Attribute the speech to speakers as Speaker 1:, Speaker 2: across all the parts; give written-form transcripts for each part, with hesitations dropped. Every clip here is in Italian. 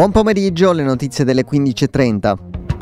Speaker 1: Buon pomeriggio, le notizie delle 15:30.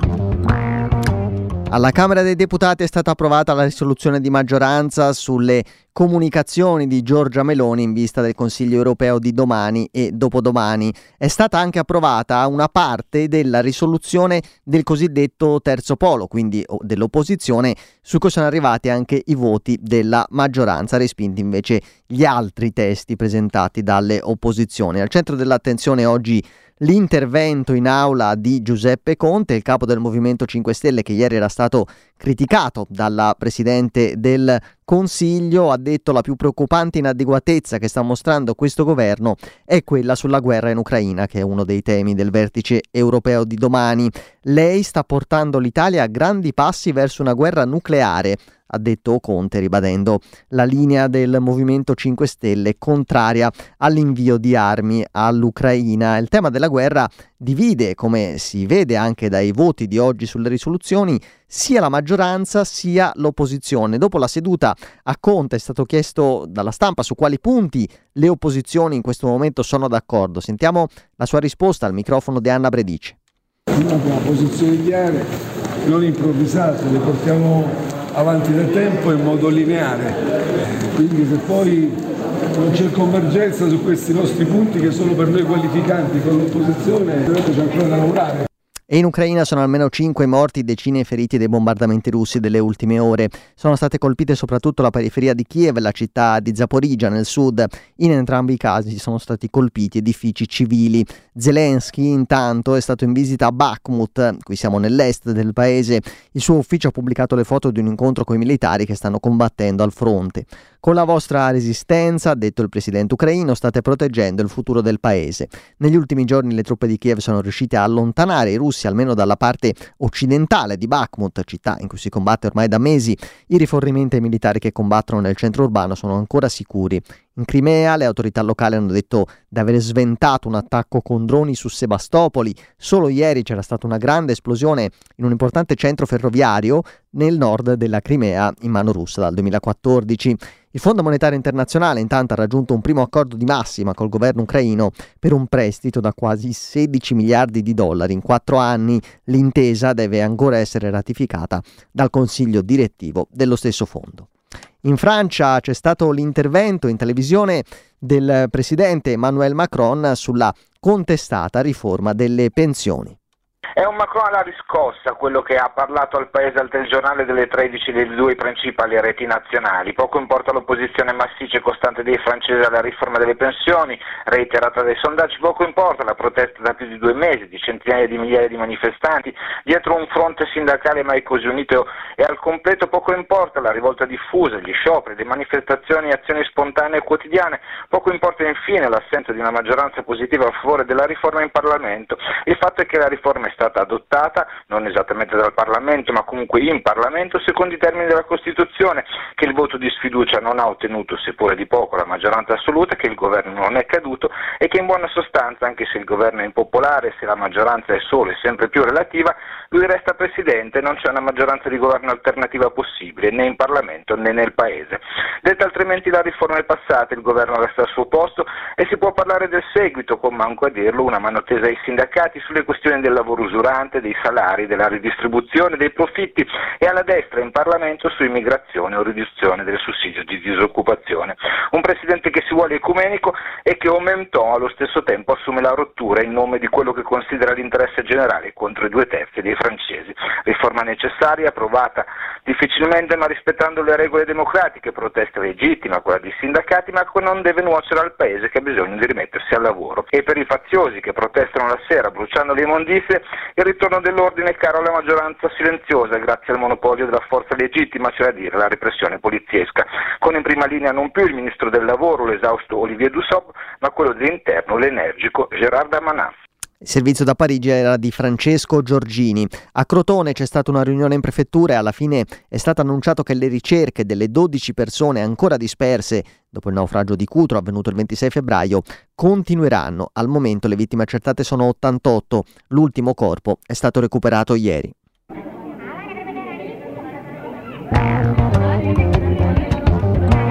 Speaker 1: Alla Camera dei Deputati è stata approvata la risoluzione di maggioranza sulle comunicazioni di Giorgia Meloni in vista del Consiglio europeo di domani e dopodomani. È stata anche approvata una parte della risoluzione del cosiddetto terzo polo, quindi dell'opposizione, su cui sono arrivati anche i voti della maggioranza, respinti invece gli altri testi presentati dalle opposizioni. Al centro dell'attenzione oggi l'intervento in aula di Giuseppe Conte, il capo del Movimento 5 Stelle, che ieri era stato criticato dalla Presidente del Consiglio. Ha detto: la più preoccupante inadeguatezza che sta mostrando questo governo è quella sulla guerra in Ucraina, che è uno dei temi del vertice europeo di domani. Lei sta portando l'Italia a grandi passi verso una guerra nucleare, ha detto Conte, ribadendo la linea del Movimento 5 Stelle contraria all'invio di armi all'Ucraina. Il tema della guerra divide, come si vede anche dai voti di oggi sulle risoluzioni, sia la maggioranza sia l'opposizione. Dopo la seduta a Conte è stato chiesto dalla stampa su quali punti le opposizioni in questo momento sono d'accordo. Sentiamo la sua risposta al microfono di Anna Bredici.
Speaker 2: Abbiamo posizioni chiare, non improvvisate, le portiamo avanti nel tempo in modo lineare, quindi se poi non c'è convergenza su questi nostri punti, che sono per noi qualificanti con l'opposizione, c'è ancora da lavorare.
Speaker 1: E in Ucraina sono almeno 5 morti, decine i feriti dei bombardamenti russi delle ultime ore. Sono state colpite soprattutto la periferia di Kiev e la città di Zaporizhzhia nel sud. In entrambi i casi sono stati colpiti edifici civili. Zelensky intanto è stato in visita a Bakhmut, qui siamo nell'est del paese. Il suo ufficio ha pubblicato le foto di un incontro con i militari che stanno combattendo al fronte. Con la vostra resistenza, ha detto il presidente ucraino, state proteggendo il futuro del paese. Negli ultimi giorni le truppe di Kiev sono riuscite a allontanare i russi almeno dalla parte occidentale di Bakhmut, città in cui si combatte ormai da mesi. I rifornimenti ai militari che combattono nel centro urbano sono ancora sicuri. In Crimea le autorità locali hanno detto di aver sventato un attacco con droni su Sebastopoli. Solo ieri c'era stata una grande esplosione in un importante centro ferroviario nel nord della Crimea, in mano russa dal 2014. Il Fondo Monetario Internazionale intanto ha raggiunto un primo accordo di massima col governo ucraino per un prestito da quasi 16 miliardi di dollari in 4 anni. L'intesa deve ancora essere ratificata dal Consiglio direttivo dello stesso fondo. In Francia c'è stato l'intervento in televisione del presidente Emmanuel Macron sulla contestata riforma delle pensioni.
Speaker 3: È un Macron alla riscossa, quello che ha parlato al paese al telegiornale delle 13 delle due principali reti nazionali. Poco importa l'opposizione massiccia e costante dei francesi alla riforma delle pensioni, reiterata dai sondaggi, poco importa la protesta da più di 2 mesi di centinaia di migliaia di manifestanti dietro un fronte sindacale mai così unito e al completo, poco importa la rivolta diffusa, gli scioperi, le manifestazioni e azioni spontanee e quotidiane, poco importa infine l'assenza di una maggioranza positiva a favore della riforma in Parlamento. Il fatto è che la riforma è stata adottata, non esattamente dal Parlamento, ma comunque in Parlamento, secondo i termini della Costituzione, che il voto di sfiducia non ha ottenuto, seppure di poco, la maggioranza assoluta, che il governo non è caduto e che in buona sostanza, anche se il governo è impopolare, se la maggioranza è solo e sempre più relativa, lui resta presidente e non c'è una maggioranza di governo alternativa possibile, né in Parlamento né nel Paese. Detta altrimenti la riforma è passata, il governo resta al suo posto e si può parlare del seguito, con, manco a dirlo, una mano tesa ai sindacati sulle questioni del lavoro usurante, dei salari, della ridistribuzione dei profitti e alla destra in Parlamento su immigrazione o riduzione del sussidio di disoccupazione. Un presidente che si vuole ecumenico e che au même temps allo stesso tempo assume la rottura in nome di quello che considera l'interesse generale contro i 2/3 dei francesi. Riforma necessaria, approvata difficilmente ma rispettando le regole democratiche, protesta legittima, quella dei sindacati, ma che non deve nuocere al paese che ha bisogno di rimettersi al lavoro. E per i faziosi che protestano la sera bruciando le immondizie, il ritorno dell'ordine è caro alla maggioranza silenziosa grazie al monopolio della forza legittima, cioè a dire la repressione poliziesca, con in prima linea non più il ministro del lavoro, l'esausto Olivier Dussopt, ma quello dell'interno, l'energico Gérald Darmanin.
Speaker 1: Il servizio da Parigi era di Francesco Giorgini. A Crotone c'è stata una riunione in prefettura e alla fine è stato annunciato che le ricerche delle 12 persone ancora disperse dopo il naufragio di Cutro avvenuto il 26 febbraio continueranno. Al momento le vittime accertate sono 88. L'ultimo corpo è stato recuperato ieri.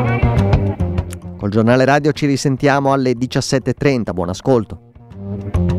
Speaker 1: Col giornale radio ci risentiamo alle 17:30. Buon ascolto.